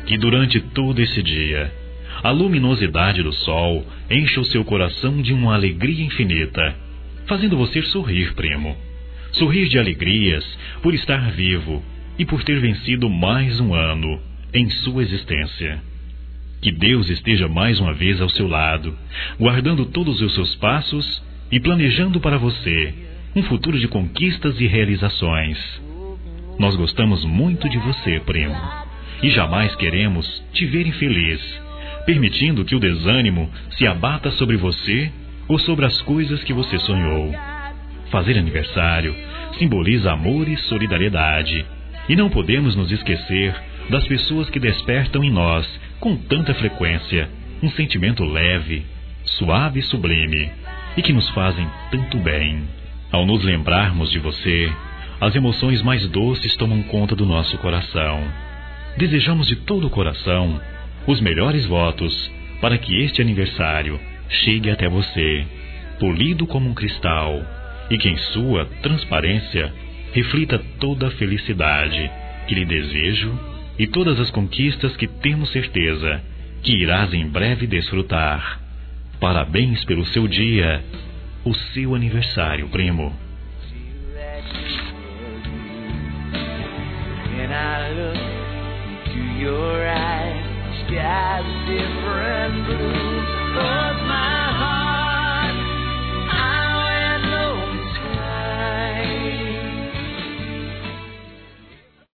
Que durante todo esse dia, a luminosidade do sol encha o seu coração de uma alegria infinita, fazendo você sorrir, primo. Sorrir de alegrias por estar vivo e por ter vencido mais um ano em sua existência. Que Deus esteja mais uma vez ao seu lado, guardando todos os seus passos e planejando para você um futuro de conquistas e realizações. Nós gostamos muito de você, primo, e jamais queremos te ver infeliz, permitindo que o desânimo se abata sobre você ou sobre as coisas que você sonhou. Fazer aniversário simboliza amor e solidariedade, e não podemos nos esquecer das pessoas que despertam em nós com tanta frequência um sentimento leve, suave e sublime, e que nos fazem tanto bem. Ao nos lembrarmos de você, as emoções mais doces tomam conta do nosso coração. Desejamos de todo o coração os melhores votos para que este aniversário chegue até você, polido como um cristal, e que em sua transparência reflita toda a felicidade que lhe desejo e todas as conquistas que temos certeza que irás em breve desfrutar. Parabéns pelo seu dia, o seu aniversário, primo. And I look into your eyes, skies different blue.